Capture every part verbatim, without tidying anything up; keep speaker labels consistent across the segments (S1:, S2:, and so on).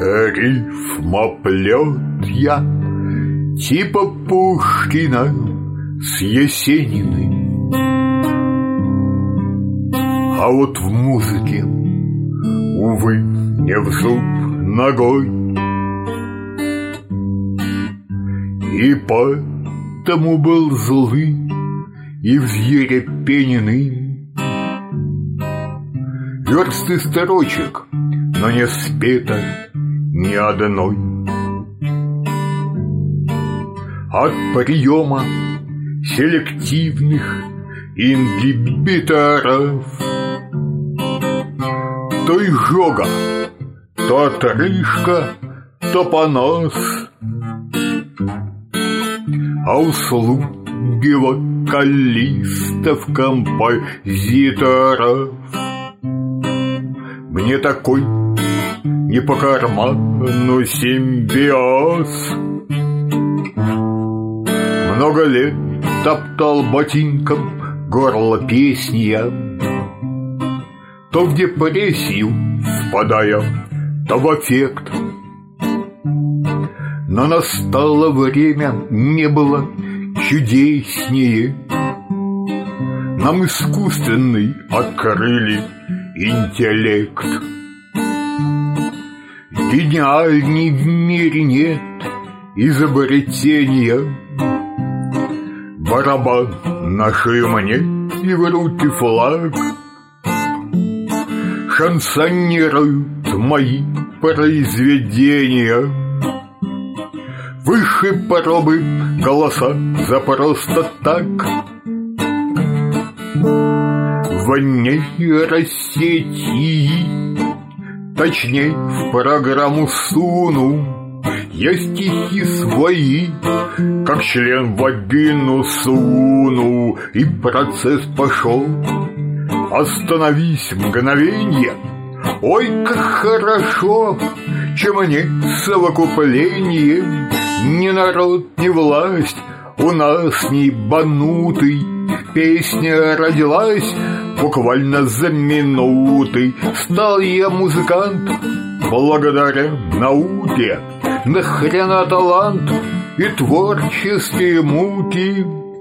S1: Рифмоплет я, типа Пушкина с Есениным. А вот в музыке, увы, не в зуб ногой. И поэтому был злый и взъерепененный. Версты строчек, но не спето ни одной. От приема селективных ингибиторов то изжога, то отрыжка, то понос. А услуги вокалистов, композиторов мне такой не по карману симбиоз. Много лет топтал ботинком горло песни я, то в депрессию впадая, то в аффект. Но настало время, не было чудеснее. Нам искусственный открыли интеллект. Гениальней в мире нет изобретения. Барабан на шею мне и в руки флаг. Шансонируют мои произведения. Выше пробы голоса за просто так. В нейросети, точней в программу суну я стихи свои, как член в вагину суну, и процесс пошел. Остановись мгновенье, ой, как хорошо, чем они совокупление. Ни народ, ни власть у нас не ебанутый. Песня родилась буквально за минуты. Стал я музыкант благодаря науке. Нахрена талант и творческие муки.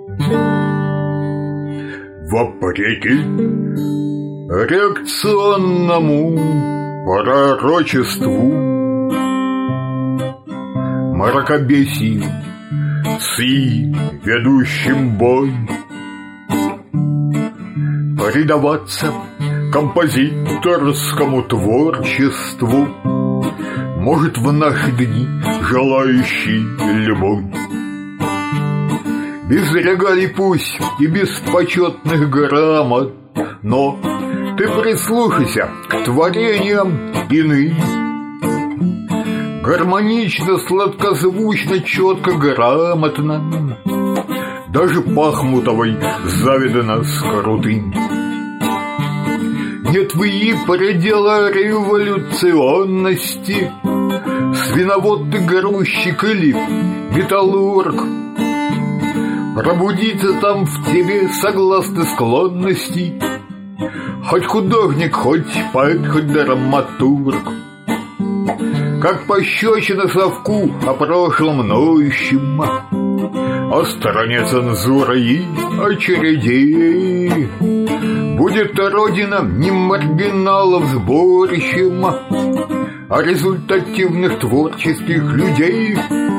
S1: Вопреки реакционному пророчеству, мракобесию с и ведущим бой, предаваться композиторскому творчеству может в наши дни желающий любой. Без регалий пусть и без почетных грамот, но ты прислушайся к творениям иным. Гармонично, сладкозвучно, четко, грамотно. Даже Пахмутовой завидно с крутым. Нет в ей предела революционности. Свиновод ты, грузчик или металлург. Пробудится там в тебе согласно склонности. Хоть художник, хоть поэт, хоть драматург. Как пощечина совку о прошлом ноющем, о стороне цензуры и очередей. Будет родина не маргиналов сборищем, а результативных творческих людей.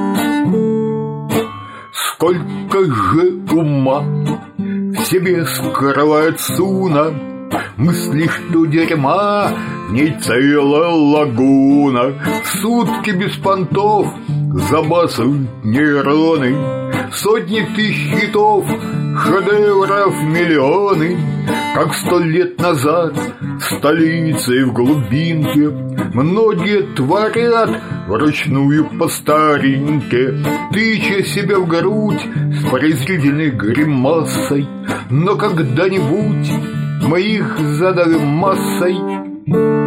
S1: Сколько же ума в себе скрывает суна, мысли, что дерьма в ней целая лагуна. Сутки без понтов забасывают нейроны, сотни тысяч хитов, шедевров миллионы. Как сто лет назад в столице и в глубинке многие творят вручную по старинке, тыча себя в грудь с презрительной гримасой. Но когда-нибудь мы их задавим массой.